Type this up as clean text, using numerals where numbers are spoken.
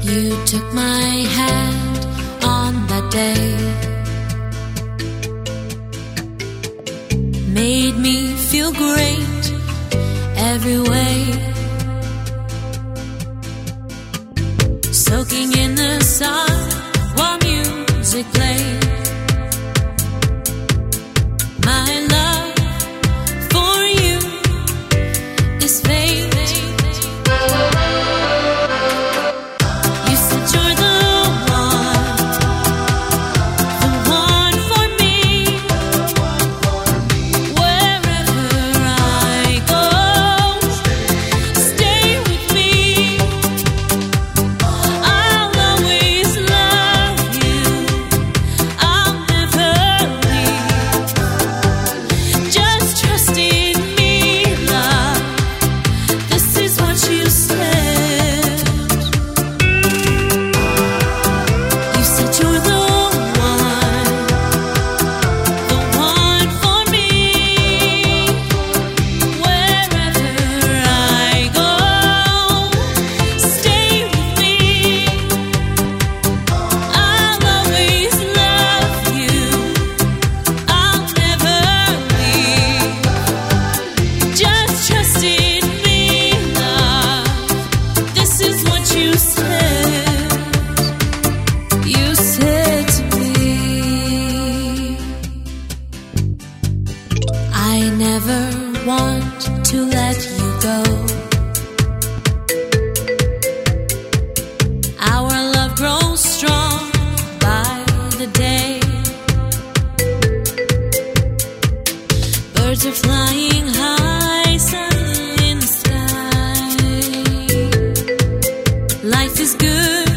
You took my hand on that day, made me feel great every way, soaking in the sun while music played. My love for you is fate. You said you're the one for me. Wherever I go, stay with me. I'll always love you. I'll never leave. Just trust in me, love. This is what you said. You said you're the one for me. Wherever I go, stay with me. I'll always love you. I'll never leave. Just trust in me, love. This is what you said. You said to me, I never want to let you go. Our love grows strong by the day. Birds are flying high, sun in the sky. Life is good